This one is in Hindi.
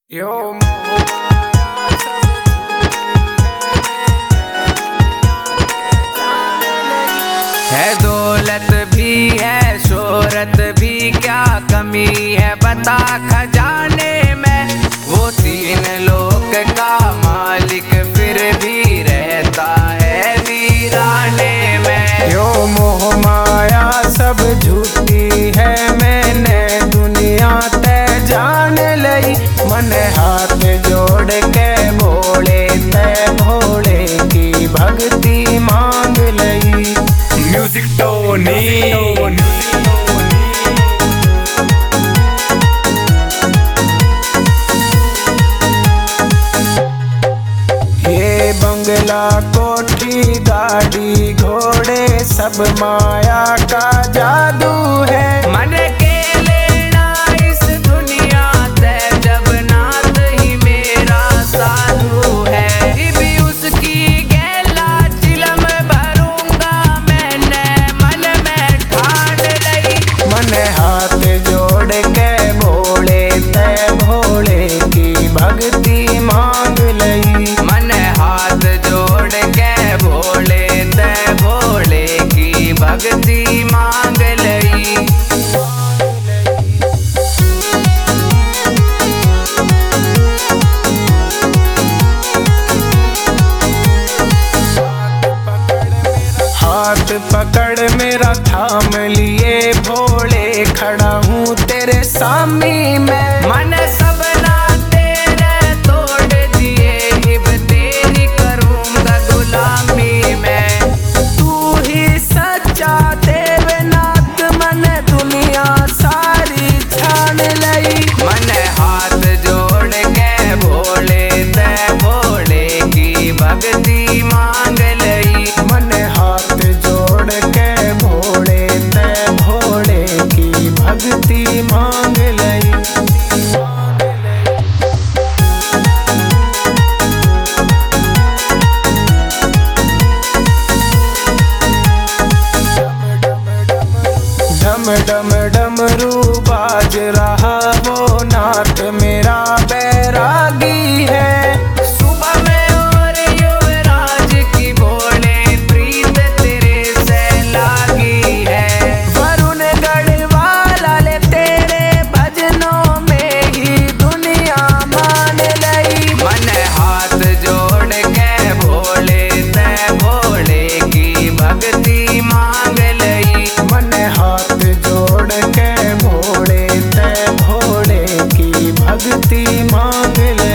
यो है दौलत भी है शोहरत भी, क्या कमी है बता खजाने में। वो तीन लोक का मालिक फिर भी रहता है वीराने में। यो मोह माया सब झूठी है, मैंने दुनिया ते जान लई। मन हाथ जोड़ के बोले ते भोले की भक्ति मांग लई। म्यूजिक टोनी ये बंगला कोठी गाड़ी घोड़े सब माया का जादू है। मन के लेना इस दुनिया से जब नाथ ही मेरा साधु है। भी उसकी गैला चिलम भरूंगा मैंने मन में ठान लई। मन हाथ जोड़ के बोले ते भोले की भक्ति मांग लई। मन हाथ जोड़ के भोले ते भोले की भक्ति मांग लई। हाथ पकड़ मेरा थाम लिए भोले, खड़ा हूँ तेरे सामने में। मन सब ना तेरे तोड़ दिए, हिब तेरी करूँगा गुलामी में। तू ही सच्चा देवनाथ मन दुनिया सारी छान लई। मन हाथ जोड़ के भोले ते भोले की भक्ति मांग लई। मन हाथ जोड़ के भोले ते भोले की भक्ति मांग लई। डम डम डमरू बाज रहा वो नाथ मेरा बैरागी है। सुबह में और युवराज की बोले प्रीत तेरे से लागी है। वरुण गढ़वाला ले तेरे भजनों में ही दुनिया मान लई। मन हाथ जोड़ के भोले ते भोले की भक्ति मांग लई। मन हाथ जोड़ के भोले ते भोले की भक्ति मांग लई।